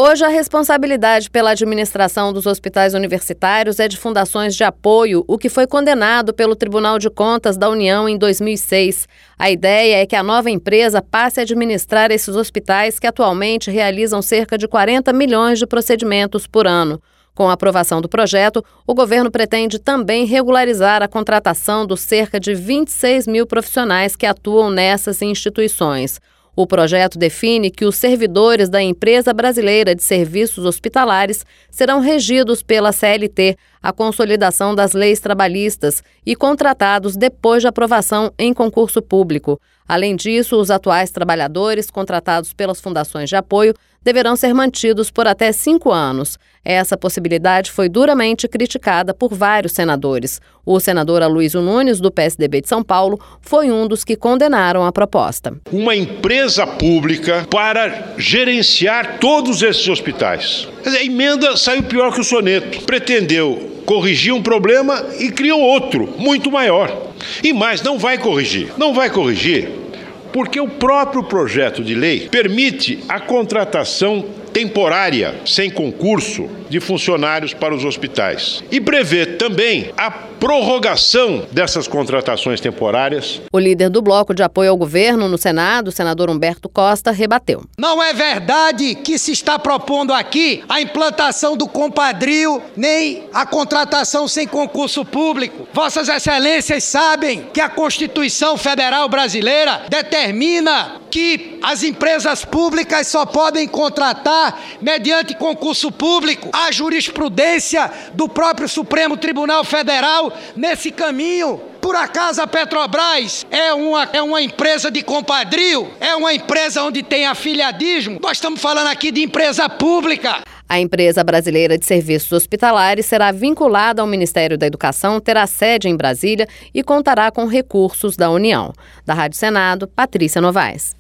Hoje, a responsabilidade pela administração dos hospitais universitários é de fundações de apoio, o que foi condenado pelo Tribunal de Contas da União em 2006. A ideia é que a nova empresa passe a administrar esses hospitais que atualmente realizam cerca de 40 milhões de procedimentos por ano. Com a aprovação do projeto, o governo pretende também regularizar a contratação dos cerca de 26 mil profissionais que atuam nessas instituições. O projeto define que os servidores da Empresa Brasileira de Serviços Hospitalares serão regidos pela CLT, a consolidação das leis trabalhistas, e contratados depois de aprovação em concurso público. Além disso, os atuais trabalhadores contratados pelas fundações de apoio deverão ser mantidos por até 5 anos. Essa possibilidade foi duramente criticada por vários senadores. O senador Aloysio Nunes, do PSDB de São Paulo, foi um dos que condenaram a proposta. Uma empresa pública para gerenciar todos esses hospitais. A emenda saiu pior que o soneto. Pretendeu corrigir um problema e criou outro, muito maior. E mais, não vai corrigir. Não vai corrigir porque o próprio projeto de lei permite a contratação temporária, sem concurso, de funcionários para os hospitais. E prevê também a prorrogação dessas contratações temporárias. O líder do bloco de apoio ao governo no Senado, o senador Humberto Costa, rebateu. Não é verdade que se está propondo aqui a implantação do compadrio, nem a contratação sem concurso público. Vossas Excelências sabem que a Constituição Federal Brasileira determina que as empresas públicas só podem contratar mediante concurso público. A jurisprudência do próprio Supremo Tribunal Federal nesse caminho. Por acaso a Petrobras é uma empresa de compadrio? É uma empresa onde tem afiliadismo? Nós estamos falando aqui de empresa pública. A Empresa Brasileira de Serviços Hospitalares será vinculada ao Ministério da Educação, terá sede em Brasília e contará com recursos da União. Da Rádio Senado, Patrícia Novaes.